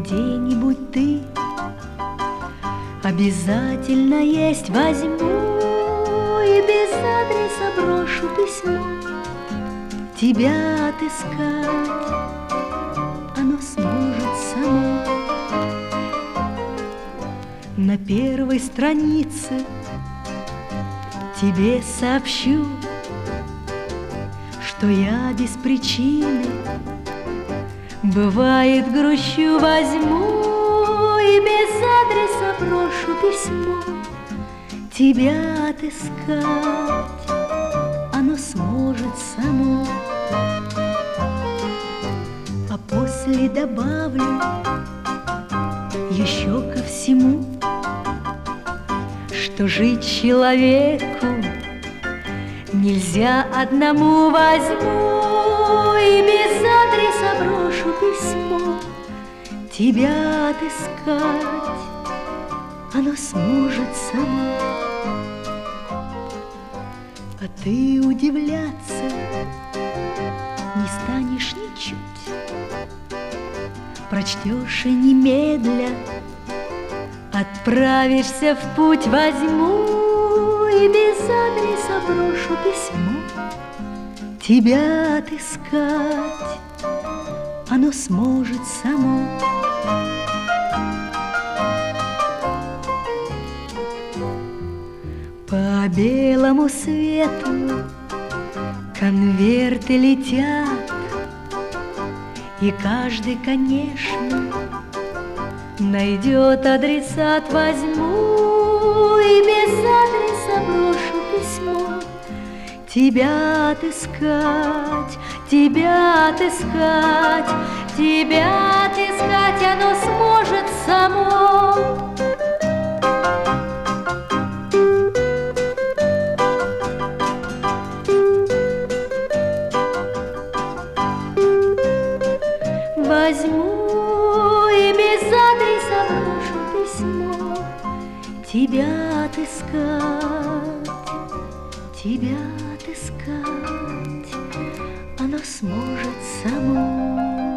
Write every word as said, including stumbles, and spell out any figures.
где-нибудь ты обязательно есть. Возьму и без адреса брошу письмо. Тебя отыскать оно сможет само. На первой странице тебе сообщу, что я без причины бывает грущу. Возьму и без адреса брошу письмо. Тебя отыскать оно сможет само. А после добавлю еще ко всему, что жить человеку нельзя одному. Возьму и без адреса брошу письмо. Тебя отыскать оно сможет само. А ты удивляться не станешь ничуть. Прочтешь и немедля отправишься в путь. Возьму и без адреса брошу письмо. Тебя отыскать оно сможет само. По белому свету конверты летят, и каждый, конечно, найдет адресат. Возьму и без адреса брошу письмо. Тебя отыскать, тебя отыскать, тебя отыскать оно сможет само. Возьму и без адреса брошу письмо. Тебя отыскать, тебя отыскать оно сможет само.